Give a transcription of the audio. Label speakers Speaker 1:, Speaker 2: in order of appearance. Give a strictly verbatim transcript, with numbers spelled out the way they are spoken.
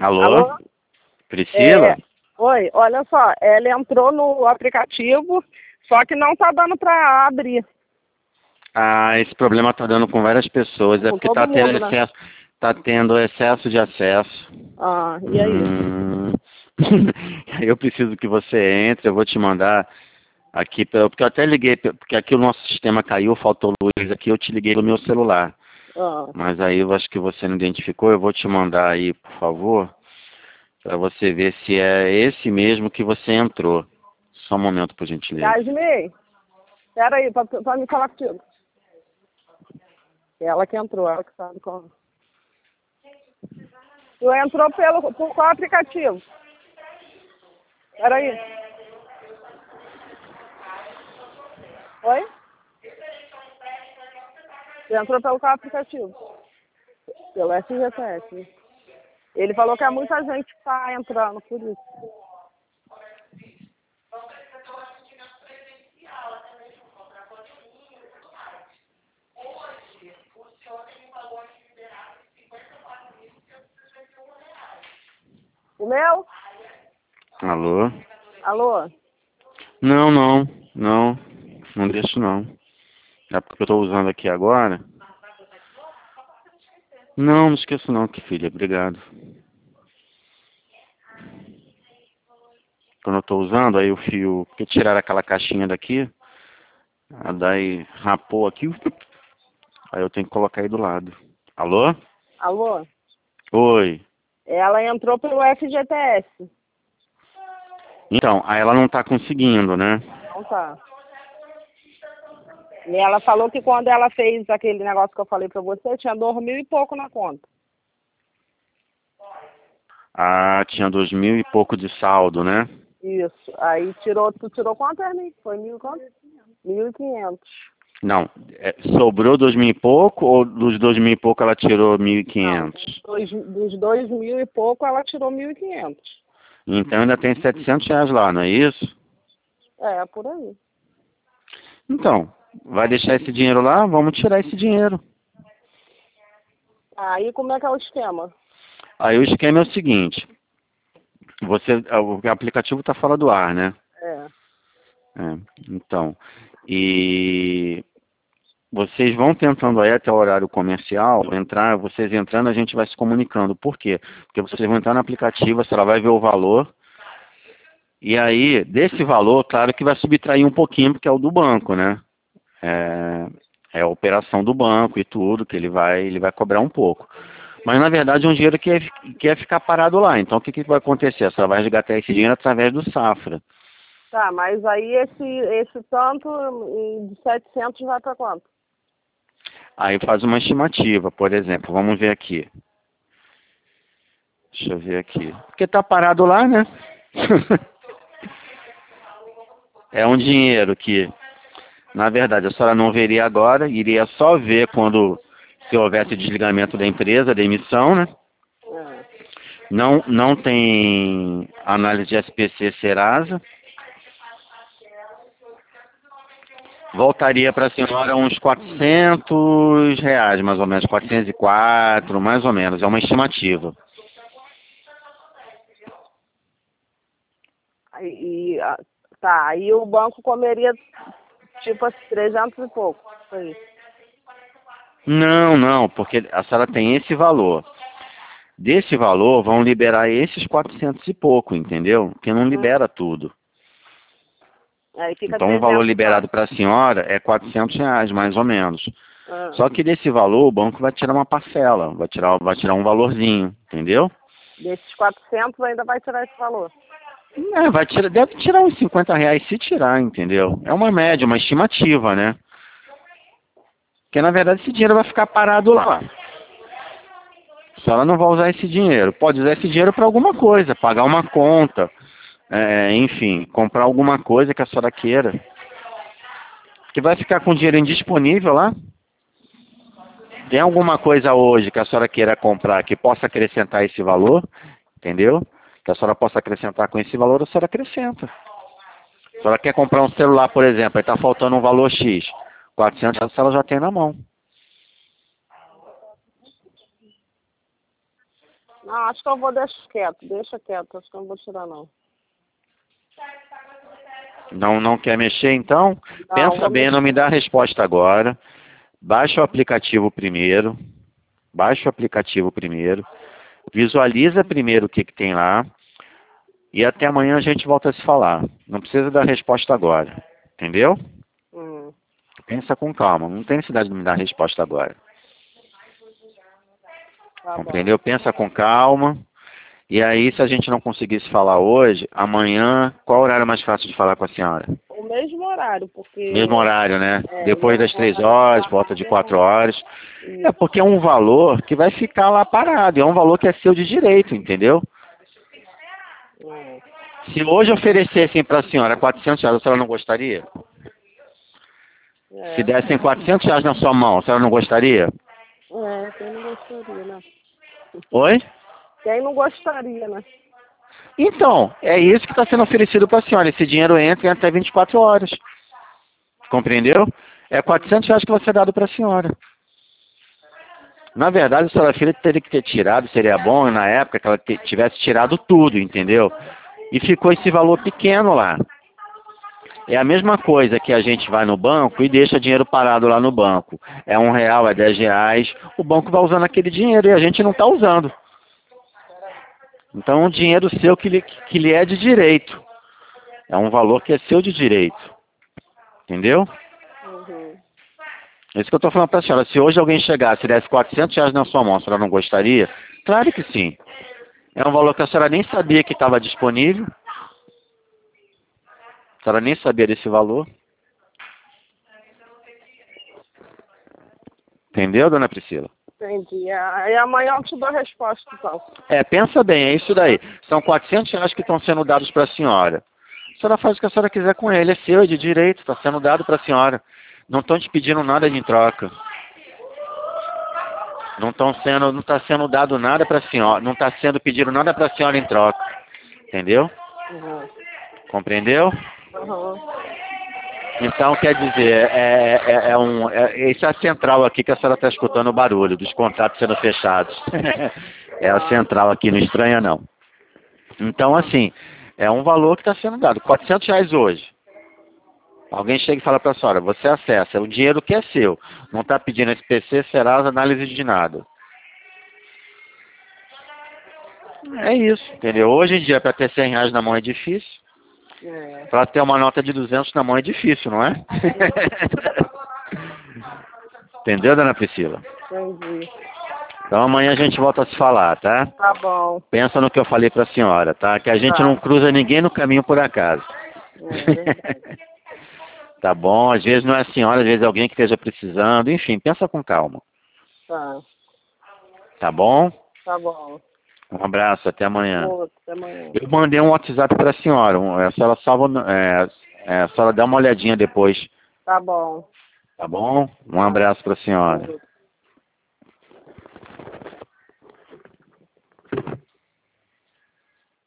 Speaker 1: Alô?
Speaker 2: Alô?
Speaker 1: Priscila?
Speaker 2: É, oi, olha só, ela entrou no aplicativo, só que não tá dando para abrir.
Speaker 1: Ah, esse problema tá dando com várias pessoas. É
Speaker 2: Com
Speaker 1: porque tá
Speaker 2: todo
Speaker 1: tendo
Speaker 2: mundo, né?
Speaker 1: excesso, tá tendo excesso de acesso.
Speaker 2: Ah, e aí?
Speaker 1: Hum. Eu preciso que você entre, eu vou te mandar aqui, pelo- porque eu até liguei, porque aqui o nosso sistema caiu, faltou luz aqui, eu te liguei no meu celular.
Speaker 2: Ah,
Speaker 1: Mas aí eu acho que você não identificou, eu vou te mandar aí, por favor, para você ver se é esse mesmo que você entrou. Só um momento, por gentileza.
Speaker 2: Yasmin, espera aí, para me falar contigo. Ela que entrou, ela que sabe como. Tu entrou pelo, por qual aplicativo? Espera aí. Oi? Tu entrou pelo qual aplicativo? Pelo S G P S. Ele falou que é muita gente que está entrando, por isso. O meu?
Speaker 1: Alô?
Speaker 2: Alô?
Speaker 1: Não, não, não, não deixo não. É porque eu estou usando aqui agora. Não, não esqueço não, que filha, obrigado. Quando eu estou usando, aí o fio, porque tiraram aquela caixinha daqui, a daí rapou aqui, aí eu tenho que colocar aí do lado. Alô?
Speaker 2: Alô?
Speaker 1: Oi.
Speaker 2: Ela entrou pelo F G T S.
Speaker 1: Então, aí ela não está conseguindo, né?
Speaker 2: Não tá. E ela falou que quando ela fez aquele negócio que eu falei pra você, tinha dois mil e pouco na conta.
Speaker 1: Ah, tinha dois mil e pouco de saldo, né?
Speaker 2: Isso. Aí tirou, tu tirou quanto, Ernie? Foi mil e quanto? Mil e quinhentos.
Speaker 1: Não, é, sobrou dois mil e pouco ou dos dois mil e pouco ela tirou mil e
Speaker 2: Não, dos
Speaker 1: quinhentos?
Speaker 2: dois, dos dois mil e pouco ela tirou mil e quinhentos.
Speaker 1: Então ainda tem setecentos reais lá, não é isso?
Speaker 2: É, por aí.
Speaker 1: Então, vai deixar esse dinheiro lá? Vamos tirar esse dinheiro.
Speaker 2: Aí como é que é o esquema?
Speaker 1: Aí o esquema é o seguinte, você, o aplicativo está fora do ar, né?
Speaker 2: É.
Speaker 1: É, então, e vocês vão tentando aí até o horário comercial, entrar, vocês entrando, a gente vai se comunicando. Por quê? Porque vocês vão entrar no aplicativo, a senhora vai ver o valor, e aí, desse valor, claro que vai subtrair um pouquinho, porque é o do banco, né? É, é a operação do banco e tudo, que ele vai, ele vai cobrar um pouco. Mas, na verdade, é um dinheiro que é, que é ficar parado lá. Então, o que, que vai acontecer? A senhora vai resgatar esse dinheiro através do Safra.
Speaker 2: Tá, mas aí esse, esse tanto hum, de setecentos vai pra quanto?
Speaker 1: Aí faz uma estimativa, por exemplo, vamos ver aqui. Deixa eu ver aqui. Porque tá parado lá, né? É um dinheiro que, na verdade, a senhora não veria agora, iria só ver quando se houvesse desligamento da empresa, demissão, né?
Speaker 2: É.
Speaker 1: Não, não tem análise de S P C Serasa. Voltaria para a senhora uns quatrocentos reais, mais ou menos, quatrocentos e quatro, mais ou menos, é uma estimativa.
Speaker 2: Aí, e, ah, tá, aí o banco comeria tipo assim, trezentos e pouco. Foi.
Speaker 1: Não, não, porque a senhora tem esse valor. Desse valor, vão liberar esses quatrocentos e pouco, entendeu? Porque não
Speaker 2: Hum.
Speaker 1: libera tudo.
Speaker 2: Aí fica
Speaker 1: Então, o valor
Speaker 2: trezentos só.
Speaker 1: liberado para a senhora é quatrocentos reais, mais ou menos.
Speaker 2: Ah.
Speaker 1: Só que desse valor, o banco vai tirar uma parcela, vai tirar, vai tirar um valorzinho, entendeu?
Speaker 2: Desses quatrocentos ainda vai tirar esse valor.
Speaker 1: É, vai tirar, deve tirar uns cinquenta reais se tirar, entendeu? É uma média, uma estimativa, né? Porque, na verdade, esse dinheiro vai ficar parado lá. A senhora não vai usar esse dinheiro. Pode usar esse dinheiro para alguma coisa, pagar uma conta, é, enfim, comprar alguma coisa que a senhora queira. Que vai ficar com dinheiro indisponível lá. Tem alguma coisa hoje que a senhora queira comprar que possa acrescentar esse valor, entendeu? Que a senhora possa acrescentar com esse valor, a senhora acrescenta. Se a senhora quer comprar um celular, por exemplo, aí está faltando um valor X, quatrocentos reais a senhora já tem na mão.
Speaker 2: Não, acho que eu vou deixar quieto. Deixa quieto. Acho que eu não vou tirar, não.
Speaker 1: Não, não quer mexer, então?
Speaker 2: Não,
Speaker 1: Pensa
Speaker 2: vou
Speaker 1: bem,
Speaker 2: mexer.
Speaker 1: não me dá a resposta agora. Baixa o aplicativo primeiro. Baixa o aplicativo primeiro. Visualiza primeiro o que, que tem lá. E até amanhã a gente volta a se falar. Não precisa dar resposta agora. Entendeu?
Speaker 2: Hum.
Speaker 1: Pensa com calma. Não tem necessidade de me dar a resposta agora.
Speaker 2: Tá
Speaker 1: Compreendeu?
Speaker 2: bom.
Speaker 1: Pensa com calma. E aí, se a gente não conseguisse falar hoje, amanhã, qual horário é mais fácil de falar com a senhora?
Speaker 2: O mesmo horário, porque...
Speaker 1: Mesmo horário, né?
Speaker 2: É,
Speaker 1: Depois das
Speaker 2: mesmo
Speaker 1: três
Speaker 2: horário
Speaker 1: horas,
Speaker 2: de
Speaker 1: volta de
Speaker 2: trabalho,
Speaker 1: quatro horas.
Speaker 2: Isso.
Speaker 1: É porque é um valor que vai ficar lá parado. É um valor que é seu de direito, entendeu?
Speaker 2: É.
Speaker 1: Se hoje oferecessem para a senhora quatrocentos reais, a senhora não gostaria?
Speaker 2: É.
Speaker 1: Se dessem quatrocentos reais na sua mão, a senhora não gostaria?
Speaker 2: É, quem não gostaria, né?
Speaker 1: Oi?
Speaker 2: Quem não gostaria, né?
Speaker 1: Então, é isso que está sendo oferecido para a senhora. Esse dinheiro entra em até vinte e quatro horas. Compreendeu? É quatrocentos reais que vai ser dado para a senhora. Na verdade, a senhora filha teria que ter tirado, seria bom na época que ela tivesse tirado tudo, entendeu? E ficou esse valor pequeno lá. É a mesma coisa que a gente vai no banco e deixa dinheiro parado lá no banco. É um real, é dez reais. O banco vai usando aquele dinheiro e a gente não está usando. Então, é um dinheiro seu que lhe, que lhe é de direito. É um valor que é seu de direito. Entendeu?
Speaker 2: Uhum.
Speaker 1: É isso que eu estou falando para a senhora. Se hoje alguém chegasse e desse quatrocentos reais na sua mão, a senhora não gostaria? Claro que sim. É um valor que a senhora nem sabia que estava disponível. A senhora nem sabia desse valor. Entendeu, dona Priscila?
Speaker 2: Entendi. Aí amanhã eu te dou a resposta, então.
Speaker 1: É, pensa bem, é isso daí. São quatrocentos reais que estão sendo dados para a senhora. A senhora faz o que a senhora quiser com ele. É seu, é de direito, está sendo dado para a senhora. Não estão te pedindo nada de troca. Não estão sendo, não está sendo dado nada para a senhora. Não está sendo pedido nada para a senhora em troca. Entendeu?
Speaker 2: Uhum.
Speaker 1: Compreendeu?
Speaker 2: Uhum.
Speaker 1: Então, quer dizer, é, é, é um, é, esse é a central aqui que a senhora está escutando o barulho dos contratos sendo fechados. É a central aqui, não estranha não. Então, assim, é um valor que está sendo dado. quatrocentos reais hoje. Alguém chega e fala para a senhora, você acessa, o dinheiro que é seu. Não está pedindo S P C, Serasa, análise de nada. É isso, entendeu? Hoje em dia, para ter cem reais na mão é difícil.
Speaker 2: É.
Speaker 1: Para ter uma nota de duzentos na mão é difícil, não é? Entendeu, dona Priscila?
Speaker 2: Entendi.
Speaker 1: Então amanhã a gente volta a se falar, tá?
Speaker 2: Tá bom.
Speaker 1: Pensa no que eu falei para a senhora, tá? Que a gente
Speaker 2: Tá.
Speaker 1: não cruza ninguém no caminho por acaso.
Speaker 2: É verdade.
Speaker 1: Tá bom? Às vezes não é a senhora, às vezes é alguém que esteja precisando. Enfim, pensa com calma.
Speaker 2: Tá.
Speaker 1: Tá bom?
Speaker 2: Tá bom.
Speaker 1: Um abraço, até amanhã.
Speaker 2: Outro, até amanhã.
Speaker 1: Eu mandei um WhatsApp para a senhora. um- A senhora salva, é, é, a senhora dá uma olhadinha depois.
Speaker 2: Tá bom.
Speaker 1: Tá bom? Um abraço para a senhora.
Speaker 2: Outro.